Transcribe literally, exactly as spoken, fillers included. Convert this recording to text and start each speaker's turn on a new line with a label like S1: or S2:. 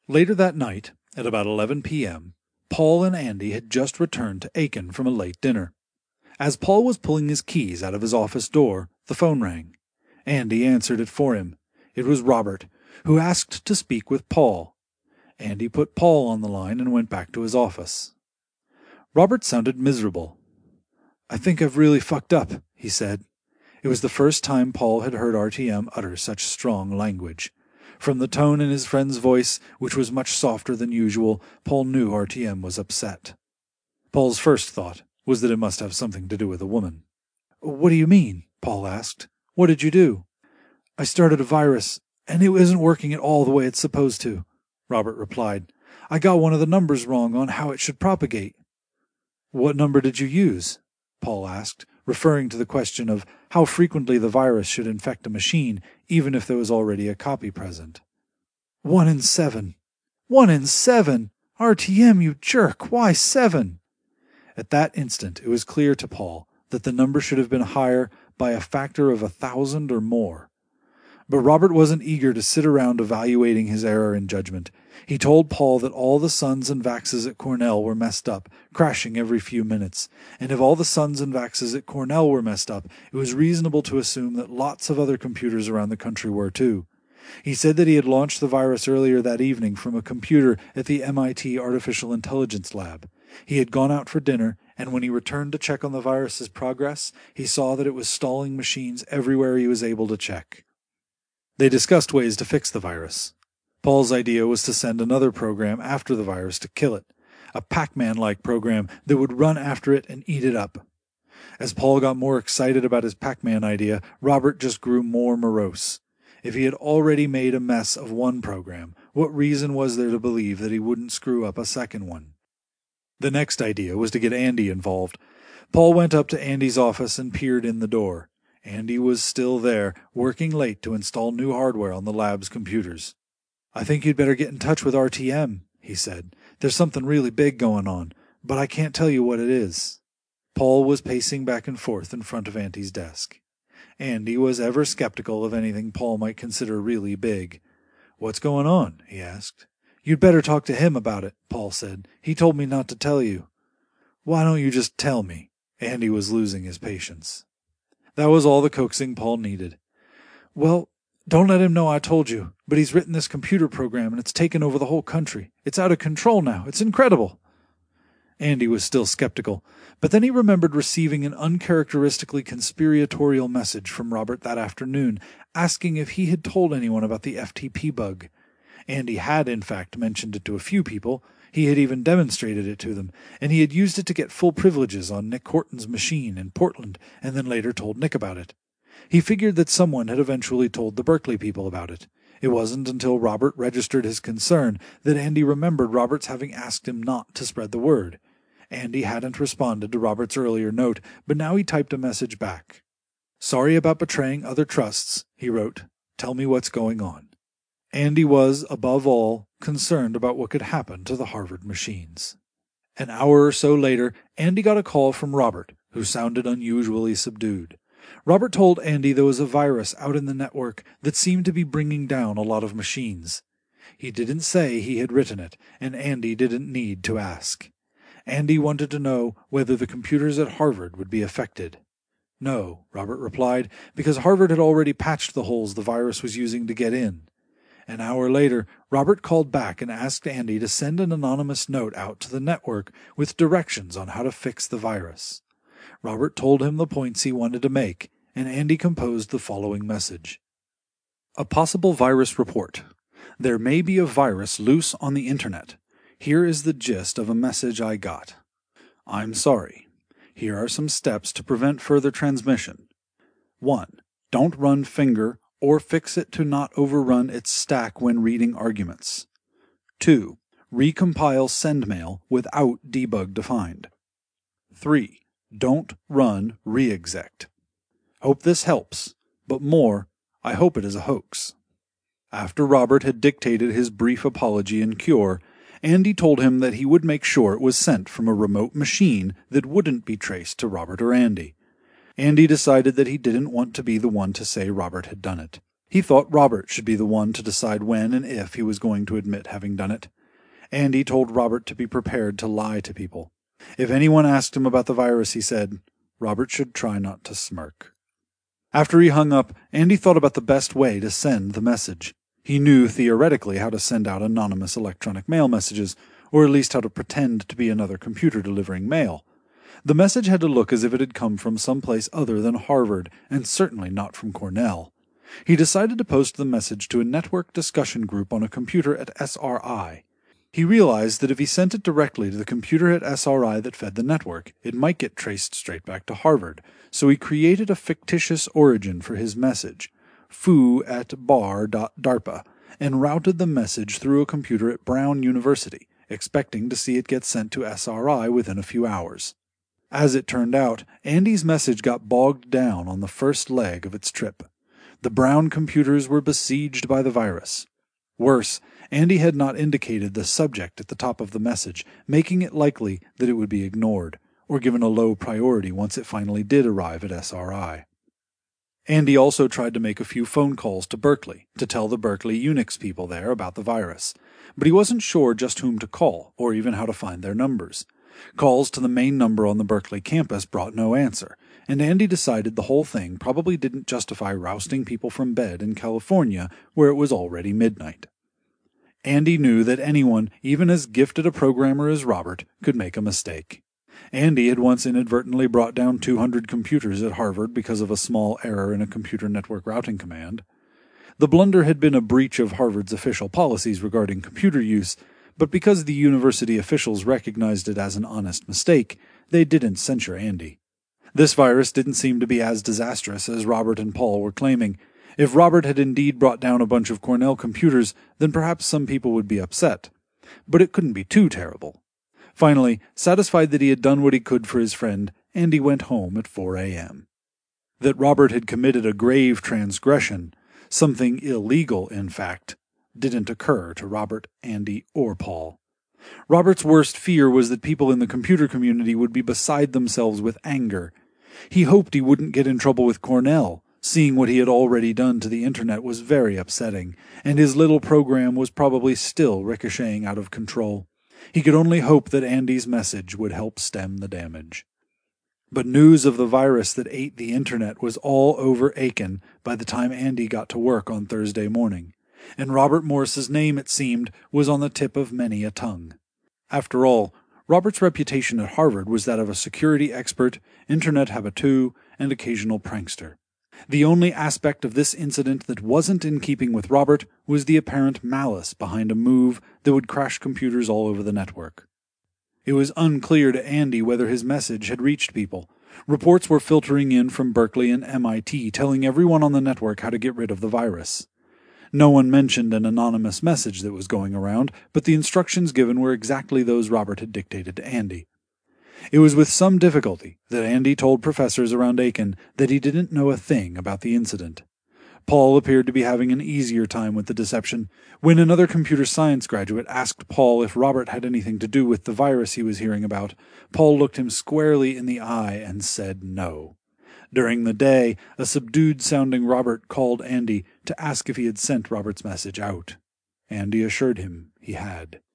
S1: Later that night, at about eleven p.m., Paul and Andy had just returned to Aiken from a late dinner. As Paul was pulling his keys out of his office door, the phone rang. Andy answered it for him. It was Robert, who asked to speak with Paul. Andy put Paul on the line and went back to his office. Robert sounded miserable. "I think I've really fucked up," he said. It was the first time Paul had heard R T M utter such strong language. From the tone in his friend's voice, which was much softer than usual, Paul knew R T M was upset. Paul's first thought was that it must have something to do with a woman. "What do you mean?" Paul asked. "What did you do?" "I started a virus, and it isn't working at all the way it's supposed to," Robert replied. "I got one of the numbers wrong on how it should propagate." "What number did you use?" Paul asked, referring to the question of how frequently the virus should infect a machine, even if there was already a copy present. "One in seven." "One in seven! R T M, you jerk! Why seven?" At that instant it was clear to Paul that the number should have been higher by a factor of a thousand or more. But Robert wasn't eager to sit around evaluating his error in judgment. He told Paul that all the Suns and Vaxes at Cornell were messed up, crashing every few minutes. And if all the Suns and Vaxes at Cornell were messed up, it was reasonable to assume that lots of other computers around the country were too. He said that he had launched the virus earlier that evening from a computer at the M I T Artificial Intelligence Lab. He had gone out for dinner, and when he returned to check on the virus's progress, he saw that it was stalling machines everywhere he was able to check. They discussed ways to fix the virus. Paul's idea was to send another program after the virus to kill it, a Pac-Man-like program that would run after it and eat it up. As Paul got more excited about his Pac-Man idea, Robert just grew more morose. If he had already made a mess of one program, what reason was there to believe that he wouldn't screw up a second one? The next idea was to get Andy involved. Paul went up to Andy's office and peered in the door. Andy was still there, working late to install new hardware on the lab's computers. "I think you'd better get in touch with R T M," he said. "There's something really big going on, but I can't tell you what it is." Paul was pacing back and forth in front of Andy's desk. Andy was ever skeptical of anything Paul might consider really big. "What's going on?" he asked. "You'd better talk to him about it," Paul said. "He told me not to tell you." "Why don't you just tell me?" Andy was losing his patience. That was all the coaxing Paul needed. "Well, don't let him know I told you, but he's written this computer program and it's taken over the whole country. It's out of control now. It's incredible." Andy was still skeptical, but then he remembered receiving an uncharacteristically conspiratorial message from Robert that afternoon, asking if he had told anyone about the F T P bug. Andy had, in fact, mentioned it to a few people. He had even demonstrated it to them, and he had used it to get full privileges on Nick Horton's machine in Portland, and then later told Nick about it. He figured that someone had eventually told the Berkeley people about it. It wasn't until Robert registered his concern that Andy remembered Robert's having asked him not to spread the word. Andy hadn't responded to Robert's earlier note, but now he typed a message back. "Sorry about betraying other trusts," he wrote. "Tell me what's going on." Andy was, above all, concerned about what could happen to the Harvard machines. An hour or so later, Andy got a call from Robert, who sounded unusually subdued. Robert told Andy there was a virus out in the network that seemed to be bringing down a lot of machines. He didn't say he had written it, and Andy didn't need to ask. Andy wanted to know whether the computers at Harvard would be affected. No, Robert replied, because Harvard had already patched the holes the virus was using to get in. An hour later, Robert called back and asked Andy to send an anonymous note out to the network with directions on how to fix the virus. Robert told him the points he wanted to make, and Andy composed the following message. A possible virus report. There may be a virus loose on the internet. Here is the gist of a message I got. I'm sorry. Here are some steps to prevent further transmission. one. Don't run finger or fix it to not overrun its stack when reading arguments. two. Recompile sendmail without debug defined. three. Don't run reexec. Hope this helps, but more, I hope it is a hoax. After Robert had dictated his brief apology and cure, Andy told him that he would make sure it was sent from a remote machine that wouldn't be traced to Robert or Andy. Andy decided that he didn't want to be the one to say Robert had done it. He thought Robert should be the one to decide when and if he was going to admit having done it. Andy told Robert to be prepared to lie to people. If anyone asked him about the virus, he said, Robert should try not to smirk. After he hung up, Andy thought about the best way to send the message. He knew theoretically how to send out anonymous electronic mail messages, or at least how to pretend to be another computer delivering mail. The message had to look as if it had come from someplace other than Harvard, and certainly not from Cornell. He decided to post the message to a network discussion group on a computer at S R I. He realized that if he sent it directly to the computer at S R I that fed the network, it might get traced straight back to Harvard, so he created a fictitious origin for his message, foo at bar dot darpa, and routed the message through a computer at Brown University, expecting to see it get sent to S R I within a few hours. As it turned out, Andy's message got bogged down on the first leg of its trip. The Brown computers were besieged by the virus. Worse, Andy had not indicated the subject at the top of the message, making it likely that it would be ignored, or given a low priority once it finally did arrive at S R I. Andy also tried to make a few phone calls to Berkeley to tell the Berkeley Unix people there about the virus, but he wasn't sure just whom to call or even how to find their numbers. Calls to the main number on the Berkeley campus brought no answer, and Andy decided the whole thing probably didn't justify rousting people from bed in California where it was already midnight. Andy knew that anyone, even as gifted a programmer as Robert, could make a mistake. Andy had once inadvertently brought down two hundred computers at Harvard because of a small error in a computer network routing command. The blunder had been a breach of Harvard's official policies regarding computer use, but because the university officials recognized it as an honest mistake, they didn't censure Andy. This virus didn't seem to be as disastrous as Robert and Paul were claiming. If Robert had indeed brought down a bunch of Cornell computers, then perhaps some people would be upset. But it couldn't be too terrible. Finally, satisfied that he had done what he could for his friend, Andy went home at four a.m. That Robert had committed a grave transgression, something illegal in fact, didn't occur to Robert, Andy, or Paul. Robert's worst fear was that people in the computer community would be beside themselves with anger. He hoped he wouldn't get in trouble with Cornell. Seeing what he had already done to the internet was very upsetting, and his little program was probably still ricocheting out of control. He could only hope that Andy's message would help stem the damage. But news of the virus that ate the internet was all over Aiken by the time Andy got to work on Thursday morning, and Robert Morse's name, it seemed, was on the tip of many a tongue. After all, Robert's reputation at Harvard was that of a security expert, internet habitué, and occasional prankster. The only aspect of this incident that wasn't in keeping with Robert was the apparent malice behind a move that would crash computers all over the network. It was unclear to Andy whether his message had reached people. Reports were filtering in from Berkeley and M I T telling everyone on the network how to get rid of the virus. No one mentioned an anonymous message that was going around, but the instructions given were exactly those Robert had dictated to Andy. It was with some difficulty that Andy told professors around Aiken that he didn't know a thing about the incident. Paul appeared to be having an easier time with the deception. When another computer science graduate asked Paul if Robert had anything to do with the virus he was hearing about, Paul looked him squarely in the eye and said no. During the day, a subdued-sounding Robert called Andy to ask if he had sent Robert's message out. Andy assured him he had.